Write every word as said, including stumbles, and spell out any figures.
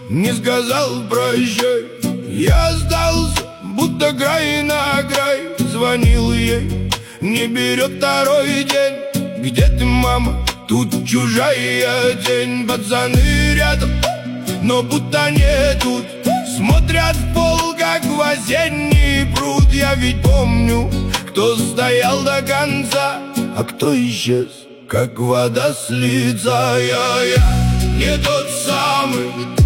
не сказал прощай. Я сдался, будто край на край. Звонил ей, не берет второй день. Где ты, мама? Тут чужая тень. Пацаны рядом, но будто не тут. Смотрят в пол, как в осенний пруд. Я ведь помню, кто стоял до конца, а кто исчез, как вода с лица. Я, я не тот самый,